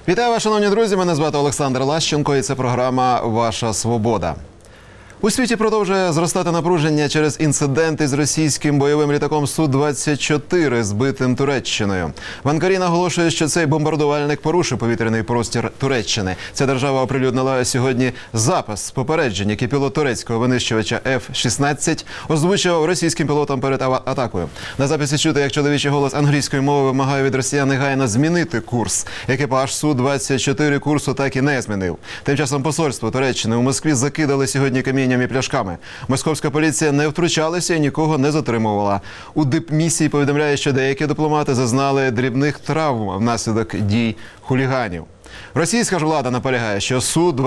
Вітаю вас, шановні друзі, мене звати Олександр Лащенко і це програма «Ваша свобода». У світі продовжує зростати напруження через інциденти з російським бойовим літаком Су-24, збитим Туреччиною. В Анкарі наголошує, що цей бомбардувальник порушив повітряний простір Туреччини. Ця держава оприлюднила сьогодні запис попереджень, який пілот турецького винищувача F-16 озвучував російським пілотам перед атакою. На записі чути, як чоловічий голос англійської мови вимагає від росіян негайно змінити курс. Екіпаж Су-24 курсу так і не змінив. Тим часом посольство Туреччини у Москві закидали сьогодні камінням і пляшками. Московська поліція не втручалася і нікого не затримувала. У дипмісії повідомляє, що деякі дипломати зазнали дрібних травм внаслідок дій хуліганів. Російська ж влада наполягає, що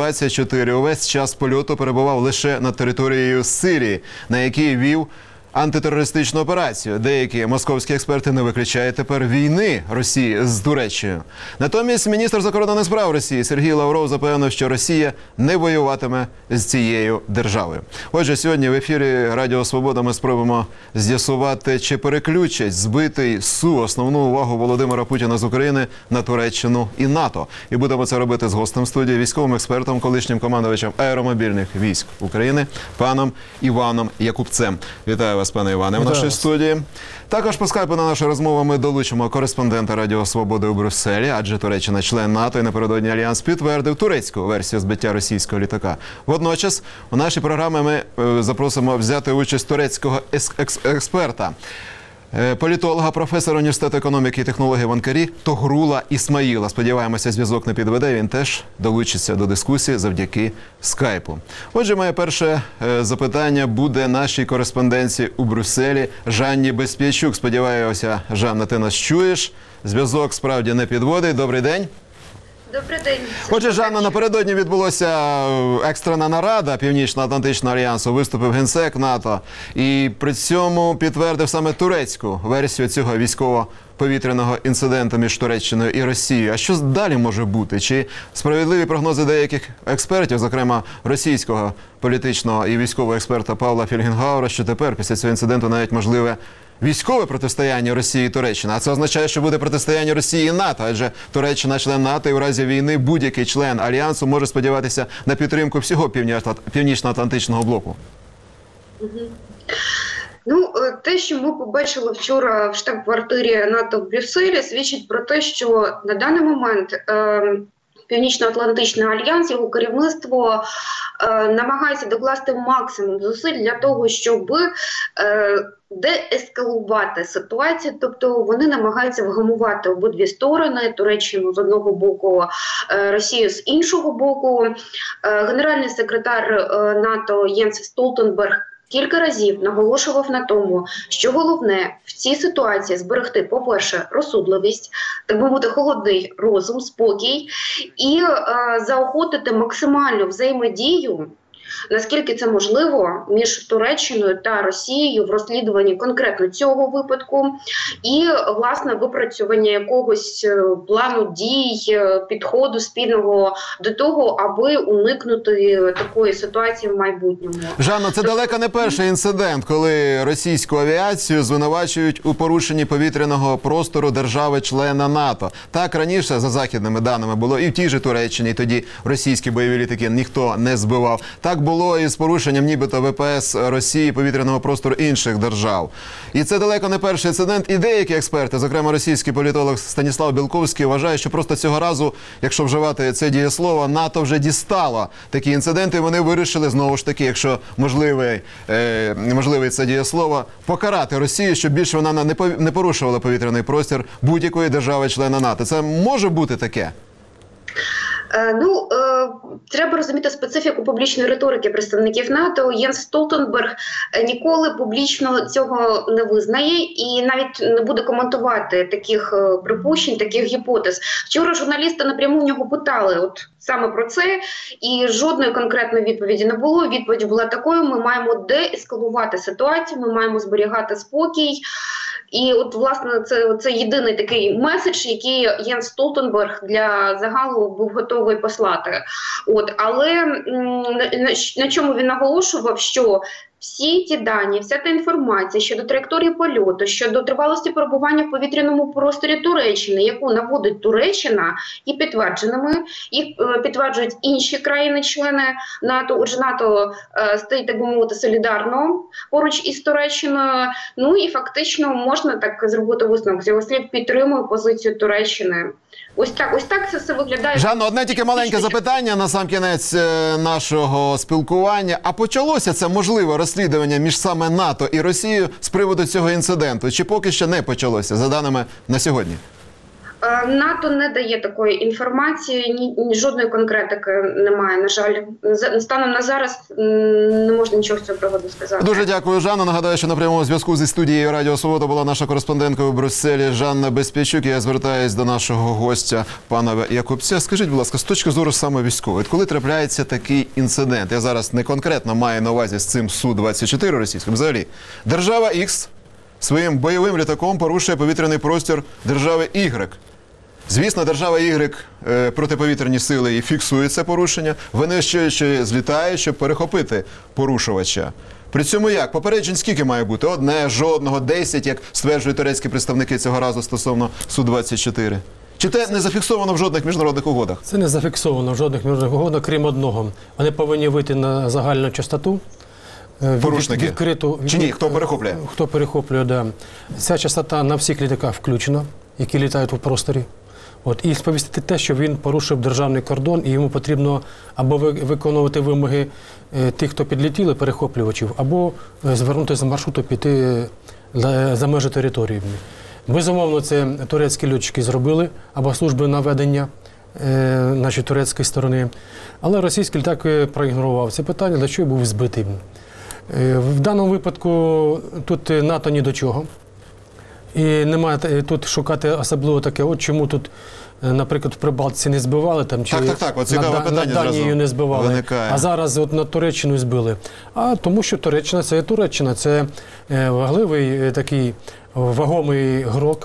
Су-24 увесь час польоту перебував лише над територією Сирії, на якій вів антитерористичну операцію. Деякі московські експерти не виключають тепер війни Росії з Туреччиною. Натомість міністр закордонних справ Росії Сергій Лавров запевнив, що Росія не воюватиме з цією державою. Отже, сьогодні в ефірі Радіо Свобода ми спробуємо з'ясувати, чи переключать збитий Су основну увагу Володимира Путіна з України на Туреччину і НАТО. І будемо це робити з гостем студії, військовим експертом, колишнім командувачем аеромобільних військ України, паном Іваном Якубцем. Вітаю вас, пане Іване, в нашій студії. Також по скайпу на нашу розмову ми долучимо кореспондента Радіо Свободи у Брюсселі, адже Туреччина член НАТО і напередодні Альянс підтвердив турецьку версію збиття російського літака. Водночас у нашій програмі ми запросимо взяти участь турецького експерта, політолога, професора університету економіки і технологій в Анкарі Тогрула Ісмаїла. Сподіваємося, зв'язок не підведе, він теж долучиться до дискусії завдяки скайпу. Отже, моє перше запитання буде нашій кореспонденції у Брюсселі Жанні Бесп'ячук. Сподіваюся, Жанна, ти нас чуєш. Зв'язок справді не підводить. Добрий день. Добрий день. Отже, Жанна, напередодні відбулася екстрена нарада Північно-Атлантичного альянсу, виступив генсек НАТО і при цьому підтвердив саме турецьку версію цього військово-повітряного інциденту між Туреччиною і Росією. А що далі може бути? Чи справедливі прогнози деяких експертів, зокрема російського політичного і військового експерта Павла Фельгенгауера, що тепер після цього інциденту навіть можливе військове протистояння Росії і Туреччини? А це означає, що буде протистояння Росії і НАТО, адже Туреччина член НАТО і в разі війни будь-який член Альянсу може сподіватися на підтримку всього Північно-Атлантичного блоку. Ну, те, що ми побачили вчора в штаб-квартирі НАТО в Брюсселі, свідчить про те, що на даний момент Північно-Атлантичний альянс, його керівництво намагається докласти максимум зусиль для того, щоб деескалувати ситуацію, тобто вони намагаються вгамувати обидві сторони, Туреччину з одного боку, Росію з іншого боку. Генеральний секретар НАТО Єнс Столтенберг кілька разів наголошував на тому, що головне в цій ситуації зберегти, по-перше, розсудливість, так би мовити, холодний розум, спокій і заохотити максимальну взаємодію, наскільки це можливо, між Туреччиною та Росією в розслідуванні конкретно цього випадку і, власне, випрацювання якогось плану дій, підходу спільного до того, аби уникнути такої ситуації в майбутньому. Жанна, це далеко не перший інцидент, коли російську авіацію звинувачують у порушенні повітряного простору держави-члена НАТО. Так раніше, за західними даними, було і в тій же Туреччині, тоді російські бойові літаки ніхто не збивав. Так було і з порушенням нібито ВПС Росії повітряного простору інших держав. І це далеко не перший інцидент. І деякі експерти, зокрема російський політолог Станіслав Білковський, вважає, що просто цього разу, якщо вживати це дієслово, НАТО вже дістало такі інциденти, і вони вирішили, знову ж таки, якщо можливе це дієслово, покарати Росію, щоб більше вона не порушувала повітряний простір будь-якої держави-члена НАТО. Це може бути таке? Треба розуміти специфіку публічної риторики представників НАТО. Єнс Столтенберг ніколи публічно цього не визнає і навіть не буде коментувати таких припущень, таких гіпотез. Вчора журналісти напряму в нього питали саме про це, і жодної конкретної відповіді не було. Відповідь була такою: ми маємо деескалувати ситуацію, ми маємо зберігати спокій. І власне, це єдиний такий меседж, який Єнс Столтенберг для загалу був готовий послати. Але на чому він наголошував, що всі ті дані, вся та інформація щодо траєкторії польоту, щодо тривалості перебування в повітряному просторі Туреччини, яку наводить Туреччина, є підтвердженими, їх підтверджують інші країни-члени НАТО. Отже, НАТО стоїть, так би мовити, солідарно поруч із Туреччиною. Ну і фактично можна так зробити висновок. З його слів підтримує позицію Туреччини. Ось так це все виглядає. Жанно, одне тільки маленьке запитання на сам кінець нашого спілкування. А почалося це можливе розслідування між саме НАТО і Росією з приводу цього інциденту? Чи поки що не почалося, за даними на сьогодні? НАТО не дає такої інформації, жодної конкретики немає, на жаль. Станом на зараз не можна нічого з цього приводу сказати. Дуже дякую, Жанна. Нагадаю, що на прямому зв'язку зі студією Радіо Свобода була наша кореспондентка у Брюсселі Жанна Безпечук. Я звертаюсь до нашого гостя, пана Якубця. Скажіть, будь ласка, з точки зору саме військової, коли трапляється такий інцидент, я зараз не конкретно маю на увазі з цим Су-24 російським, взагалі, держава X своїм бойовим літаком порушує повітряний простір держави Y. Звісно, держава Y, протиповітряні сили, і фіксує це порушення, винищуючи, злітає, щоб перехопити порушувача. При цьому як? Попереджень скільки має бути? Одне, жодного, 10, як стверджують турецькі представники цього разу стосовно Су-24. Чи це не зафіксовано в жодних міжнародних угодах? Це не зафіксовано в жодних міжнародних угодах, крім одного. Вони повинні вийти на загальну частоту. Порушники? Відкриту. Чи ні? Хто перехоплює? Хто перехоплює, да. Ця частота на всіх літаках включена, які літають у просторі. І сповістити те, що він порушив державний кордон, і йому потрібно або виконувати вимоги тих, хто підлетіли, перехоплювачів, або звернутися з маршруту, піти за межі території. Безумовно, це турецькі льотчики зробили, або служби наведення нашої турецької сторони. Але російський літак проігнорував це питання, для чого був збитий. В даному випадку тут НАТО ні до чого. І немає тут шукати особливо таке, от чому тут, наприклад, в Прибалтиці не збивали, там, чи Так, от цікаве питання на Данію не збивали, виникає. А зараз от на Туреччину збили. А тому що Туреччина це важливий такий вагомий грок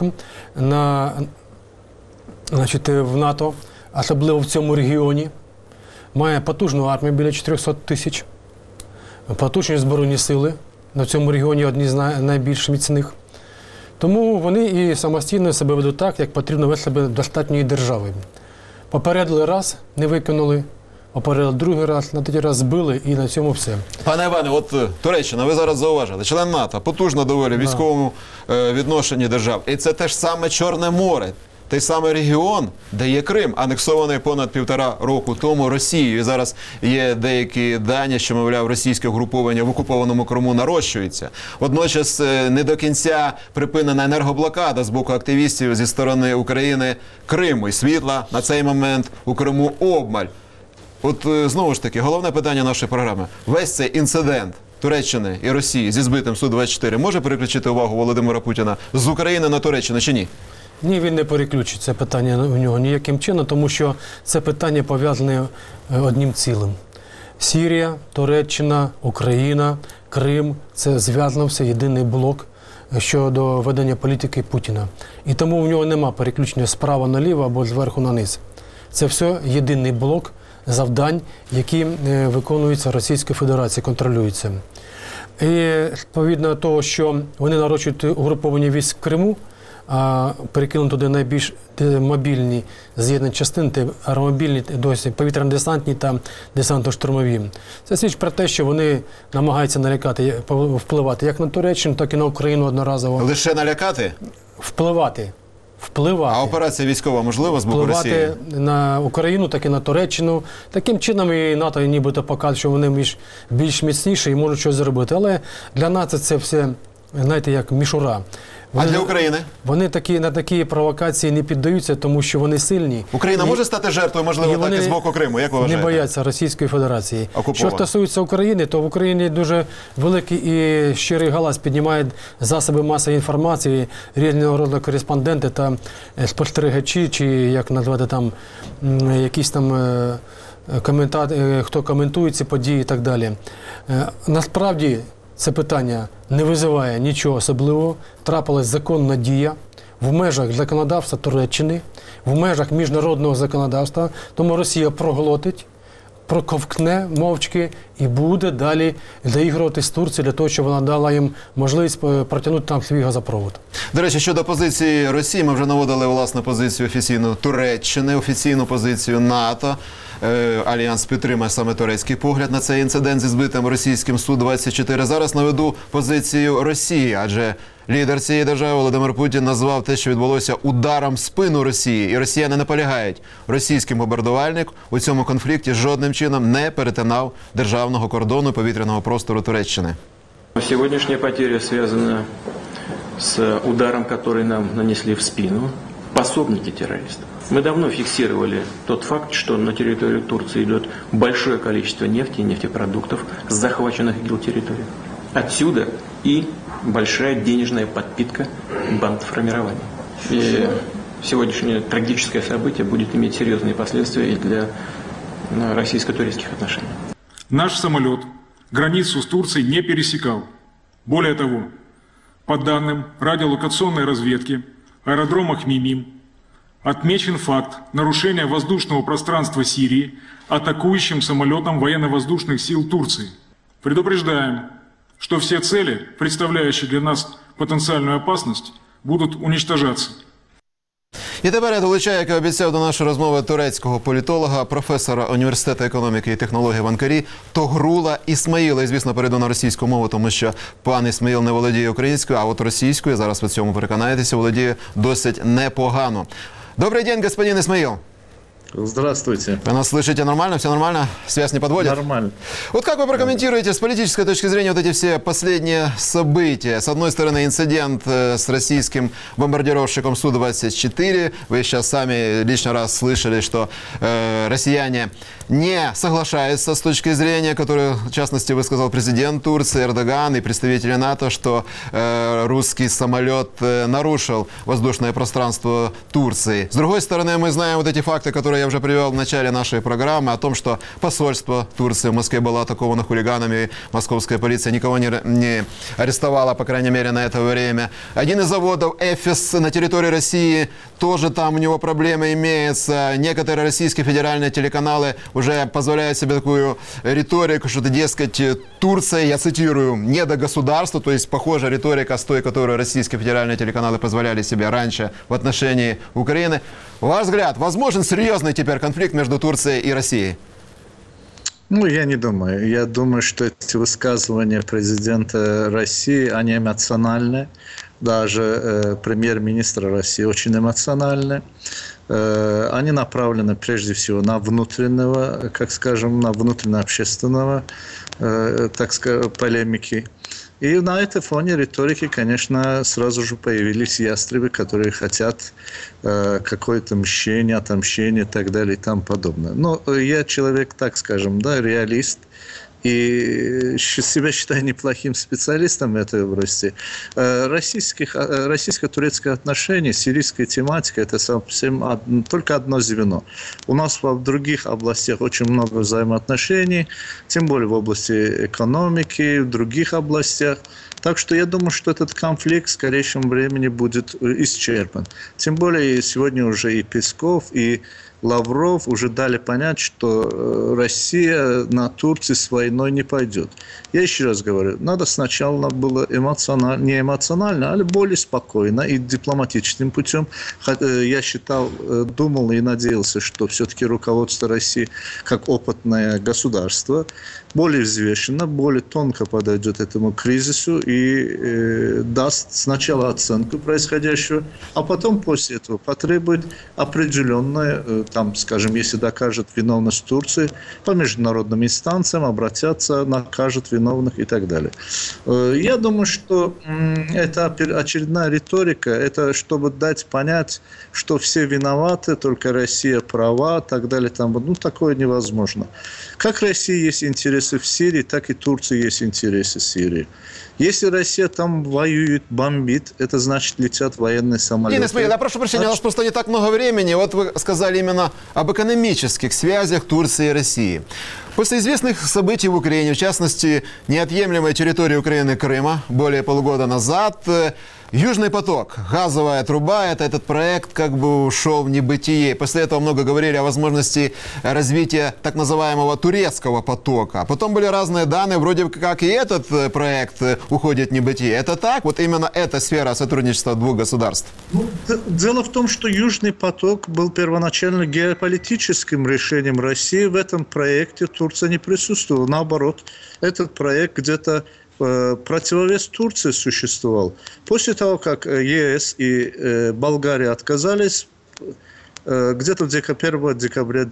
в НАТО, особливо в цьому регіоні. Має потужну армію, біля 400 тисяч, потужні збройні сили, на цьому регіоні одні з найбільш міцних. Тому вони і самостійно себе ведуть так, як потрібно вести себе достатньої держави. Попередили раз, не виконали, попередили другий раз, на третій раз збили і на цьому все. Пане Іване, от Туреччина, ви зараз зауважили, член НАТО, потужна доволі в військовому відношенні держав. І це те ж саме Чорне море. Той самий регіон, де є Крим, анексований понад 1,5 року тому Росією. І зараз є деякі дані, що, мовляв, російське угруповання в окупованому Криму нарощується. Водночас не до кінця припинена енергоблокада з боку активістів зі сторони України Криму. І світла на цей момент у Криму обмаль. От знову ж таки, головне питання нашої програми. Весь цей інцидент Туреччини і Росії зі збитим Су-24 може переключити увагу Володимира Путіна з України на Туреччину чи ні? Ні, він не переключить це питання у нього ніяким чином, тому що це питання пов'язане одним цілим. Сирія, Туреччина, Україна, Крим – це зв'язано все єдиний блок щодо ведення політики Путіна. І тому в нього нема переключення справа наліво або зверху на низ. Це все єдиний блок завдань, які виконуються Російською Федерацією, контролюються. І відповідно до того, що вони нарощують угруповання військ в Криму, а перекинув туди найбільш мобільні з'єднані частини, аеромобільні, досі повітряно-десантні та десантно-штурмові. Це свідчить про те, що вони намагаються налякати, впливати як на Туреччину, так і на Україну одноразово. Лише налякати? Впливати. А операція військова можлива з боку Росії? Впливати на Україну, так і на Туреччину. Таким чином і НАТО нібито показує, що вони більш міцніші і можуть щось зробити. Але для НАТО це все, знаєте, як мішура. А для України? Вони на такі провокації не піддаються, тому що вони сильні. Україна може стати жертвою, можливо, так і з боку Криму? Як ви вважаєте? Не бояться Російської Федерації. Окуповано. Що стосується України, то в Україні дуже великий і щирий галас піднімають засоби масової інформації, різного роду кореспонденти та спостерігачі, чи як назвати там, якісь там хто коментує ці події і так далі. Насправді, це питання не визиває нічого особливого. Трапилась законна дія в межах законодавства Туреччини, в межах міжнародного законодавства. Тому Росія проглотить проковкне мовчки і буде далі доігрувати з Турцією для того, щоб вона дала їм можливість протягнути там свій газопровод. До речі, щодо позиції Росії, ми вже наводили власну позицію офіційну Туреччини, офіційну позицію НАТО. Альянс підтримує саме турецький погляд на цей інцидент зі збитим російським Су-24. Зараз наведу позицію Росії, адже лідер цієї держави Володимир Путін назвав те, що відбулося, ударом в спину Росії. І росіяни наполягають. Російський бомбардувальник у цьому конфлікті жодним чином не перетинав державного кордону повітряного простору Туреччини. Сегодняшняя потеря связана с ударом, который нам нанесли в спину пособники террористов. Мы давно фиксировали тот факт, что на территорию Турции идет большое количество нефти и нефтепродуктов с захваченных ИГИЛ территорий. Отсюда и большая денежная подпитка бандформирования. И сегодняшнее трагическое событие будет иметь серьезные последствия и для российско-турецких отношений. Наш самолет границу с Турцией не пересекал. Более того, по данным радиолокационной разведки аэродрома Хмимим, отмечен факт нарушения воздушного пространства Сирии атакующим самолетом военно-воздушных сил Турции. Предупреждаем, что все цели, представляющие для нас потенциальную опасность, будут уничтожаться. І тепер я долучаю, як і обіцяв, до нашої розмови турецького політолога, професора Університету економіки і технологій в Анкарі Тогрула Ісмаїла. І, звісно, перейду на російську мову, тому що пан Ісмаїл не володіє українською, а от російською, зараз ви в цьому переконаєтеся, володіє досить непогано. Добрый день, господин Исмаил. Здравствуйте. Вы нас слышите нормально? Все нормально? Связь не подводит? Нормально. Вот как вы прокомментируете с политической точки зрения вот эти все последние события? С одной стороны, инцидент с российским бомбардировщиком Су-24. Вы сейчас сами лишний раз слышали, что россияне не соглашаются с точки зрения, которую, в частности, высказал президент Турции Эрдоган и представители НАТО, что русский самолет нарушил воздушное пространство Турции. С другой стороны, мы знаем вот эти факты, которые я уже привел в начале нашей программы, о том, что посольство Турции в Москве было атаковано хулиганами, московская полиция никого не арестовала, по крайней мере, на это время. Один из заводов «Эфис» на территории России, тоже там у него проблемы имеются. Некоторые российские федеральные телеканалы уже позволяют себе такую риторику, что, дескать, Турция, я цитирую, не до государства, то есть похожая риторика с той, которую российские федеральные телеканалы позволяли себе раньше в отношении Украины. Ваш взгляд, возможен серьезный теперь конфликт между Турцией и Россией? Ну, я не думаю. Я думаю, что эти высказывания президента России, они эмоциональны. Даже премьер-министра России очень эмоциональны. Они направлены прежде всего на внутреннего, как скажем, на внутренне-общественного, так скажем, полемики. И на этом фоне риторики, конечно, сразу же появились ястребы, которые хотят какое-то мщение, отомщение и так далее и тому подобное. Но я человек, так скажем, да, реалист. И себя считаю неплохим специалистом в этой области. Российско-турецкие отношения, сирийская тематика – это совсем только одно звено. У нас в других областях очень много взаимоотношений, тем более в области экономики, в других областях. Так что я думаю, что этот конфликт в скорейшем времени будет исчерпан. Тем более сегодня уже и Песков, и Лавров уже дали понять, что Россия на Турцию с войной не пойдет. Я еще раз говорю, надо сначала было эмоционально, не эмоционально, а более спокойно и дипломатическим путем. Я считал, думал и надеялся, что все-таки руководство России, как опытное государство, более взвешенно, более тонко подойдет этому кризису и даст сначала оценку происходящего, а потом после этого потребует определенное, там, скажем, если докажет виновность Турции, по международным инстанциям обратятся, накажут виновных и так далее. Я думаю, что это очередная риторика, это чтобы дать понять, что все виноваты, только Россия права, так далее. Там, ну, такое невозможно. Как России есть интересы в Сирии, так и Турции есть интересы в Сирии. Если Россия там воюет, бомбит, это значит летят военные самолеты. Денис Исмаил, я прошу прощения, у нас просто не так много времени. Вот вы сказали именно об экономических связях Турции и России. После известных событий в Украине, в частности, неотъемлемой территории Украины Крыма, более полугода назад, Южный поток, газовая труба, этот проект как бы ушел в небытие. После этого много говорили о возможности развития так называемого турецкого потока. Потом были разные данные, вроде как и этот проект уходит в небытие. Это так? Вот именно эта сфера сотрудничества двух государств? Ну, дело в том, что Южный поток был первоначально геополитическим решением России. В этом проекте Турция не присутствовала. Наоборот, этот проект где-то противовес Турции существовал. После того, как ЕС и Болгария отказались, где-то 1 декабря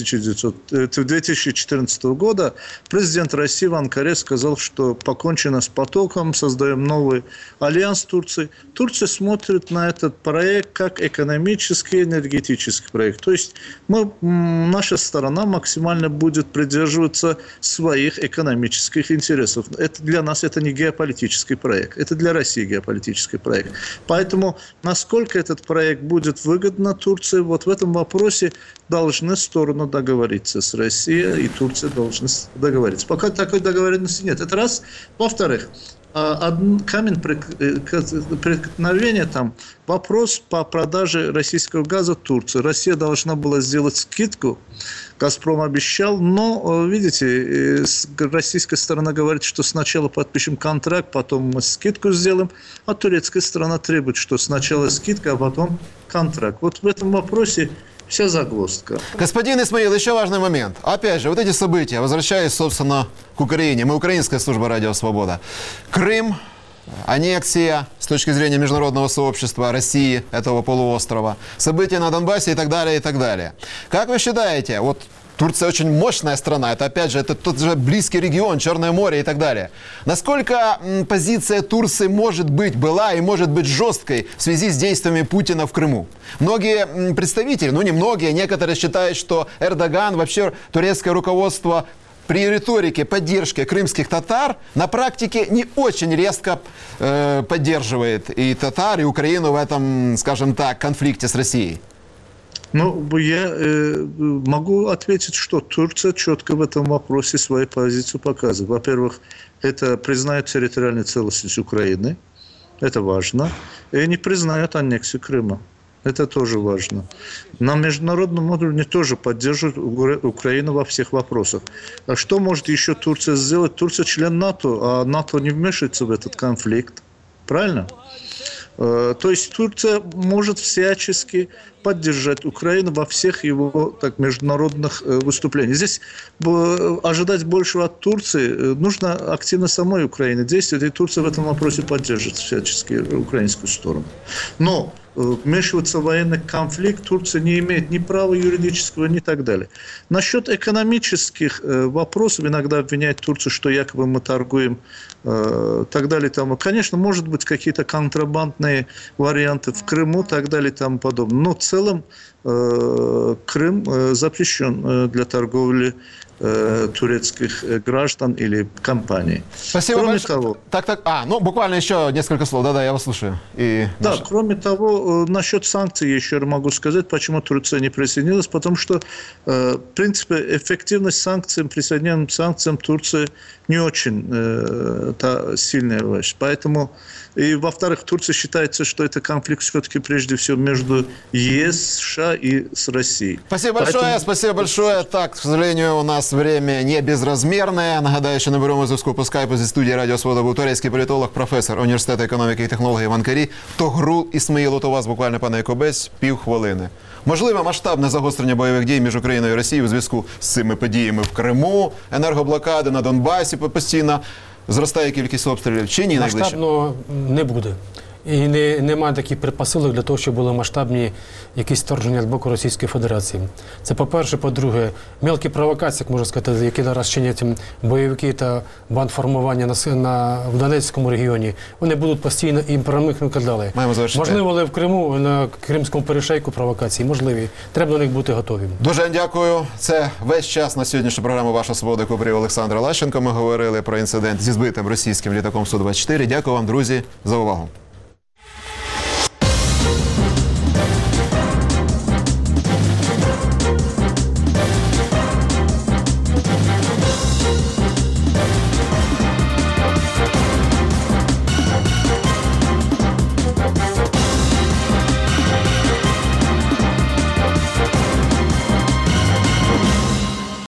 2014 года президент России в Анкаре сказал, что покончено с потоком, создаем новый альянс Турции. Турция смотрит на этот проект как экономический, энергетический проект. То есть наша сторона максимально будет придерживаться своих экономических интересов. Это для нас это не геополитический проект, это для России геополитический проект. Поэтому насколько этот проект будет выгодно Турции, вот в этом вопросе должны стороны договориться с Россией, и Турция должны договориться. Пока такой договоренности нет. Это раз. Во-вторых, камень преткновения там вопрос по продаже российского газа Турции. Россия должна была сделать скидку, «Газпром» обещал, но, видите, российская сторона говорит, что сначала подпишем контракт, потом мы скидку сделаем, а турецкая сторона требует, что сначала скидка, а потом контракт. Вот в этом вопросе вся загвоздка. Господин Исмаил, еще важный момент. Опять же, вот эти события, возвращаясь, собственно, к Украине. Мы украинская служба «Радио Свобода». Крым, аннексия с точки зрения международного сообщества России, этого полуострова, события на Донбассе и так далее, и так далее. Как вы считаете, вот Турция очень мощная страна, это опять же, это тот же близкий регион, Черное море и так далее. Насколько позиция Турции может быть, была и может быть жесткой в связи с действиями Путина в Крыму? Многие представители, ну не многие, некоторые считают, что Эрдоган, вообще турецкое руководство при риторике поддержки крымских татар на практике не очень резко поддерживает и татар, и Украину в этом, скажем так, конфликте с Россией. Ну, я могу ответить, что Турция четко в этом вопросе свою позицию показывает. Во-первых, это признает территориальную целостность Украины, это важно, и не признает аннексию Крыма. Это тоже важно. На международном уровне тоже поддерживает Украину во всех вопросах. А что может еще Турция сделать? Турция член НАТО, а НАТО не вмешивается в этот конфликт. Правильно? То есть Турция может всячески поддержать Украину во всех его международных выступлениях. Здесь ожидать большего от Турции нужно активно самой Украине действовать, и Турция в этом вопросе поддержит всячески украинскую сторону. Но вмешиваться в военный конфликт Турция не имеет ни права юридического, ни так далее. Насчет экономических вопросов иногда обвиняют Турцию, что якобы мы торгуем, так далее. Там, конечно, может быть какие-то контрабандные варианты в Крыму, так далее и тому подобное. Но в целом Крым запрещен для торговли турецких граждан или компаний. Спасибо кроме большое. Того, ну буквально еще несколько слов. Да-да, я вас слушаю. Кроме того, насчет санкций еще могу сказать, почему Турция не присоединилась, потому что, в принципе, эффективность санкций, присоединенным санкциям Турции не очень сильная вещь. Поэтому, и во-вторых, Турция считается, что это конфликт все-таки прежде всего между ЕС, США и с Россией. Спасибо большое, спасибо большое. Так, к сожалению, у нас время не безразмірне. Нагадаю, що на прямому зв'язку по скайпу зі студії Радіо Свобода був турецький політолог, професор Університету економіки і технологій в Анкарі Тогрул Ісмаїл. От у вас буквально, пане Якобець, півхвилини. Можливе масштабне загострення бойових дій між Україною і Росією у зв'язку з цими подіями в Криму, енергоблокади на Донбасі постійно, зростає кількість обстрілів, чи ні найближче? Масштабно не буде. І немає таких предпосилок для того, щоб були масштабні якісь вторгнення з боку Російської Федерації. Це по-перше. По-друге, мелкі провокації, як можна сказати, які зараз чинять бойовики та бандформування в Донецькому регіоні, вони будуть постійно і проникнути далі. Можливо, але в Криму, на Кримському перешейку провокації, можливі. Треба до них бути готовим. Дуже дякую. Це весь час на сьогоднішню програму «Ваша свобода», яку провів Олександр Лащенко. Ми говорили про інцидент зі збитим російським літаком Су-24. Дякую вам, друзі, за увагу.